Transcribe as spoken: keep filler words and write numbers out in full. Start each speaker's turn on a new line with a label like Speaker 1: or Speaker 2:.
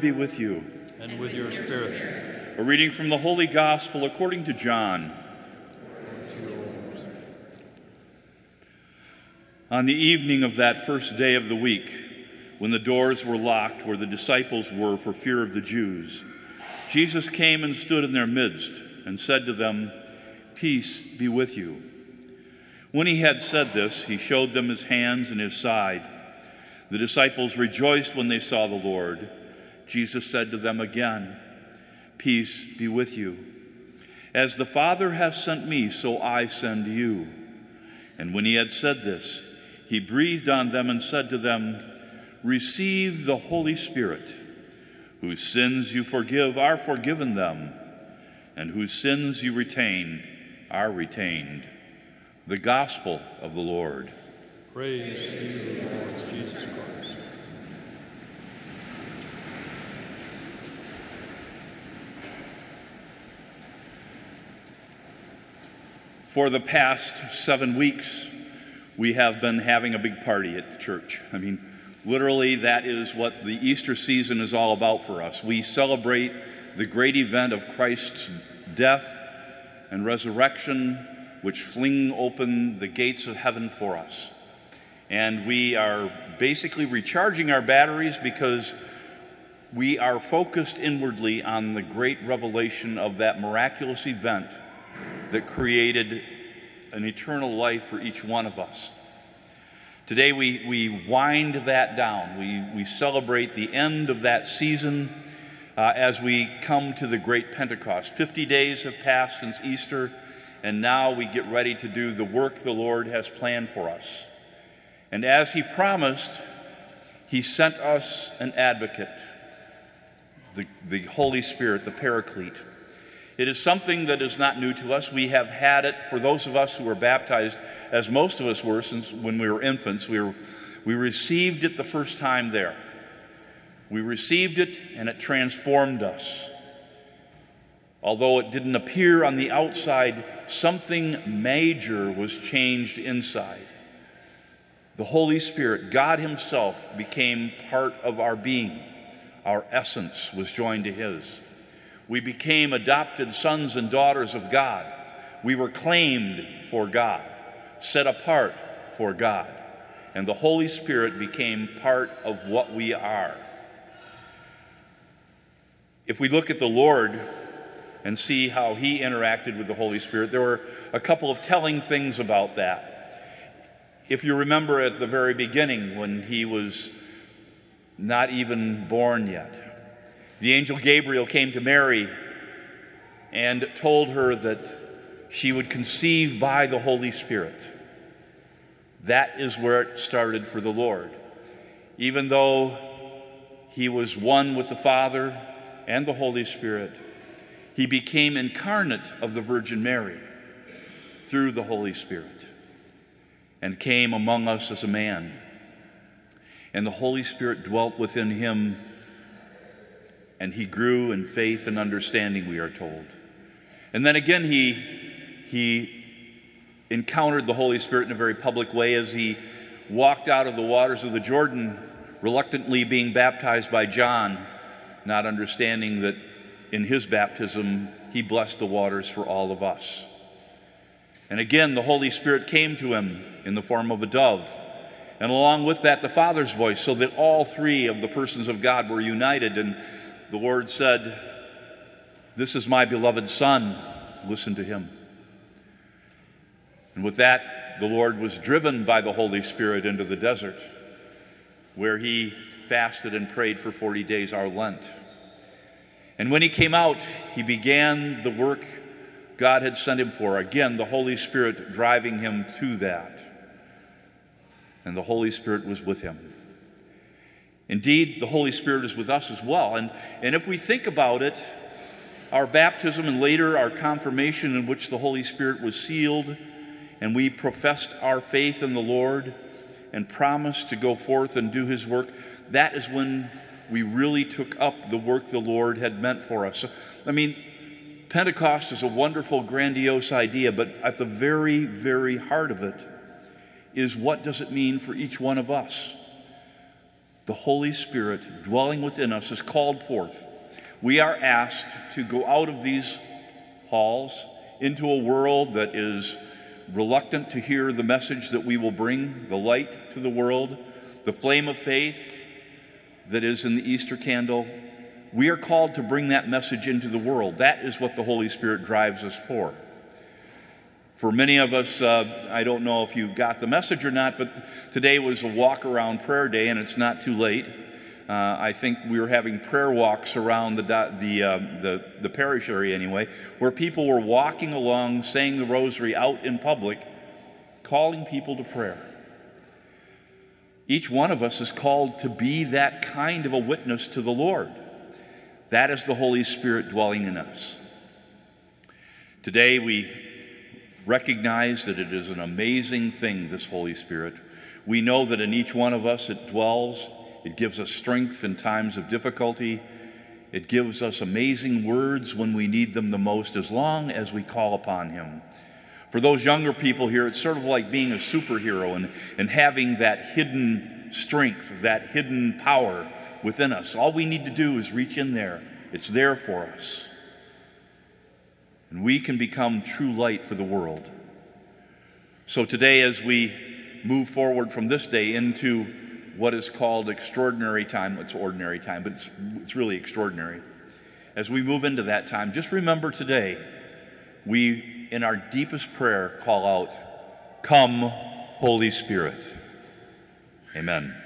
Speaker 1: be with you.
Speaker 2: And with your spirit.
Speaker 1: A reading from the Holy Gospel according to John. On the evening of that first day of the week, when the doors were locked where the disciples were for fear of the Jews, Jesus came and stood in their midst and said to them, "Peace be with you." When he had said this, he showed them his hands and his side. The disciples rejoiced when they saw the Lord. Jesus said to them again, "Peace be with you. As the Father has sent me, so I send you." And when he had said this, he breathed on them and said to them, "Receive the Holy Spirit. Whose sins you forgive are forgiven them, and whose sins you retain are retained." The Gospel of the Lord.
Speaker 2: Praise to you, Lord Jesus Christ.
Speaker 1: For the past seven weeks, we have been having a big party at the church. I mean, literally, that is what the Easter season is all about for us. We celebrate the great event of Christ's death and resurrection, which fling open the gates of heaven for us. And we are basically recharging our batteries because we are focused inwardly on the great revelation of that miraculous event that created an eternal life for each one of us. Today we, we wind that down. We, we celebrate the end of that season uh, as we come to the great Pentecost. Fifty days have passed since Easter, and now we get ready to do the work the Lord has planned for us. And as he promised, he sent us an advocate, the, the Holy Spirit, the Paraclete. It is something that is not new to us. We have had it for those of us who were baptized, as most of us were since when we were infants. We, were, we received it the first time there. We received it and it transformed us. Although it didn't appear on the outside, something major was changed inside. The Holy Spirit, God himself, became part of our being. Our essence was joined to his. We became adopted sons and daughters of God. We were claimed for God, set apart for God. And the Holy Spirit became part of what we are. If we look at the Lord and see how he interacted with the Holy Spirit, there were a couple of telling things about that. If you remember at the very beginning when he was not even born yet, the angel Gabriel came to Mary and told her that she would conceive by the Holy Spirit. That is where it started for the Lord. Even though he was one with the Father and the Holy Spirit, he became incarnate of the Virgin Mary through the Holy Spirit and came among us as a man. And the Holy Spirit dwelt within him, and he grew in faith and understanding, we are told. And then again, he, he encountered the Holy Spirit in a very public way as he walked out of the waters of the Jordan, reluctantly being baptized by John, not understanding that in his baptism, he blessed the waters for all of us. And again, the Holy Spirit came to him in the form of a dove. And along with that, the Father's voice, so that all three of the persons of God were united. And the Lord said, "This is my beloved Son, listen to him." And with that, the Lord was driven by the Holy Spirit into the desert, where he fasted and prayed for forty days, our Lent. And when he came out, he began the work God had sent him for. Again, the Holy Spirit driving him to that. And the Holy Spirit was with him. Indeed, the Holy Spirit is with us as well. And, and if we think about it, our baptism and later our confirmation, in which the Holy Spirit was sealed, and we professed our faith in the Lord and promised to go forth and do his work, that is when we really took up the work the Lord had meant for us. So, I mean, Pentecost is a wonderful, grandiose idea, but at the very, very heart of it is, what does it mean for each one of us? the Holy Spirit dwelling within us is called forth. We are asked to go out of these halls into a world that is reluctant to hear the message that we will bring, the light to the world, the flame of faith that is in the Easter candle. We are called to bring that message into the world. That is what the Holy Spirit drives us for. For many of us, uh, I don't know if you got the message or not, but today was a walk-around prayer day, and it's not too late. Uh, I think we were having prayer walks around the, the, uh, the, the parish area anyway, where people were walking along, saying the rosary out in public, calling people to prayer. Each one of us is called to be that kind of a witness to the Lord. That is the Holy Spirit dwelling in us. Today we recognize that it is an amazing thing, this Holy Spirit. We know that in each one of us it dwells. It gives us strength in times of difficulty. It gives us amazing words when we need them the most, as long as we call upon Him. For those younger people here, it's sort of like being a superhero and, and having that hidden strength, that hidden power within us. All we need to do is reach in there. It's there for us. And we can become true light for the world. So today, as we move forward from this day into what is called extraordinary time, it's ordinary time, but it's, it's really extraordinary. As we move into that time, just remember today, we, in our deepest prayer, call out, "Come, Holy Spirit." Amen.